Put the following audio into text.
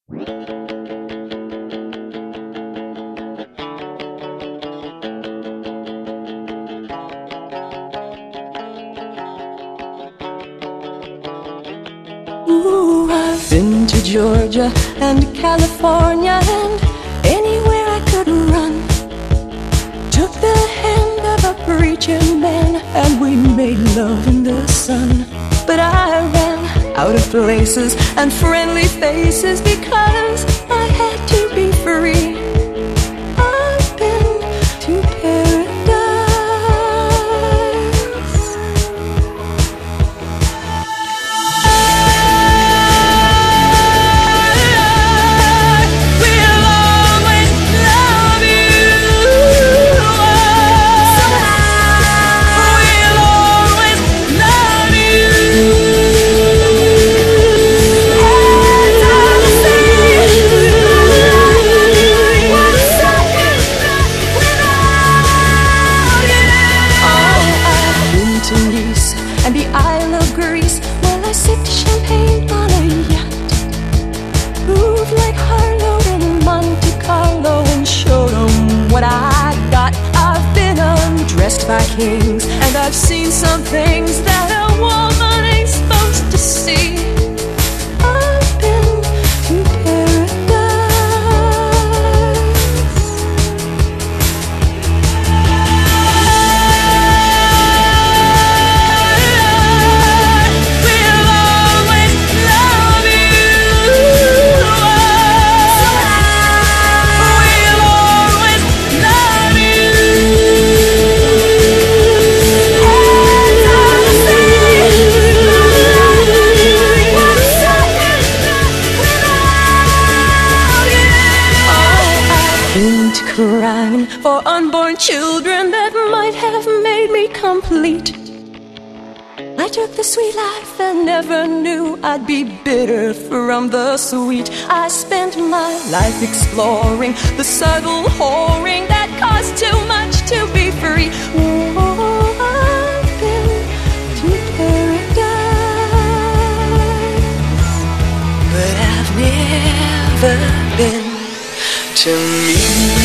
Ooh, I've been to Georgia and California and anywhere I could run. Took the hand of a preacher man and we made love in the sun. But I ran out of places and friendly faces because I had to be free. I've been to paradise. And the Isle of Greece, while I sipped champagne on a yacht. Moved like Harlow in Monte Carlo and showed 'em what I got. I've been undressed by kings and I've seen some things that a woman ain't supposed to see. I've been to paradise. Crying for unborn children that might have made me complete. I took the sweet life and never knew I'd be bitter from the sweet. I spent my life exploring the subtle whoring that costs too much to be free. Oh, I've been to paradise, but I've never been to me.